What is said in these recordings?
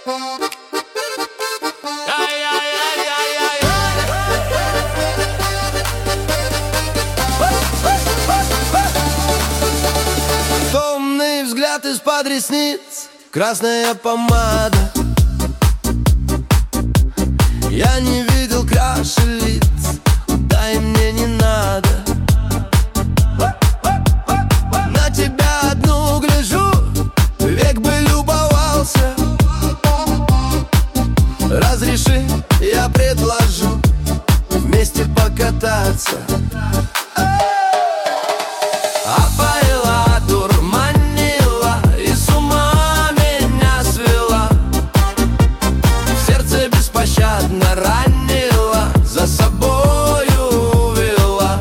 Томный взгляд из-под ресниц, красная помада. Я не видел краше лиц, дай мне не надо. На тебя одну гляжу, век бы любовался. Разреши, я предложу вместе покататься. Опоила, дурманила и с ума меня свела. В сердце беспощадно ранила, за собою увела.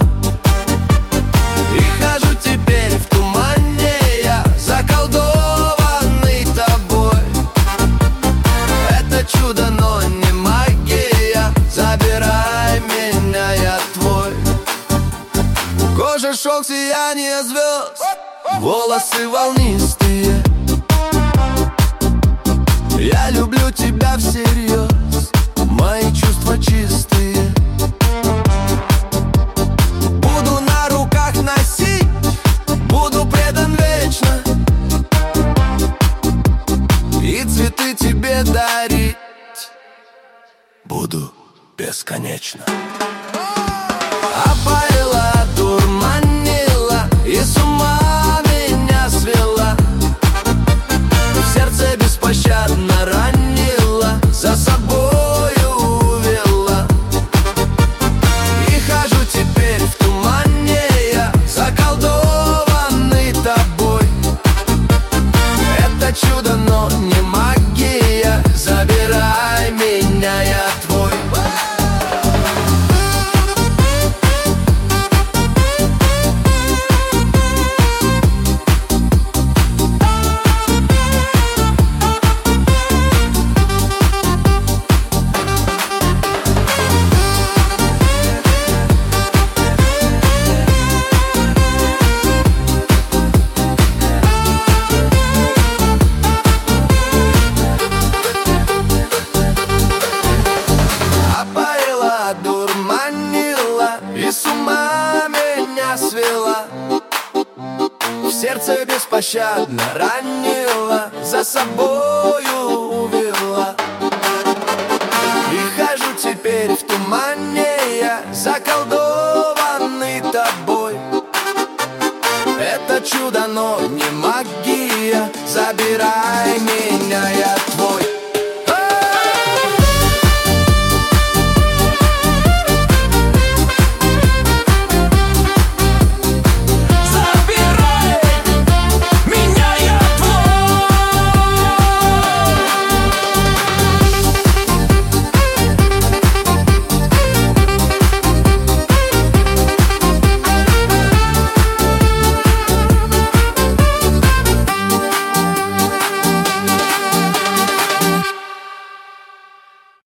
И хожу теперь в тумане я, заколдованный тобой. Это чудо, но не магия. Забирай меня, я твой. Кожа, шелк, сияние звезд, волосы волнистые. Я люблю тебя всерьез, мои чувства чистые. Буду на руках носить, буду предан вечно. И цветы тебе дарить буду бесконечно. Опоила, дурманила и с ума меня свела. В сердце беспощадно ранила, за собою увела. И хожу теперь в тумане я, заколдованный тобой. Это чудо, но не магия. Забирай меня, я твой. Дурманила и с ума меня свела. В сердце беспощадно ранила, за собою увела. И хожу теперь в тумане я, заколдованный тобой. Это чудо, но не магия. Забирай меня, я твой.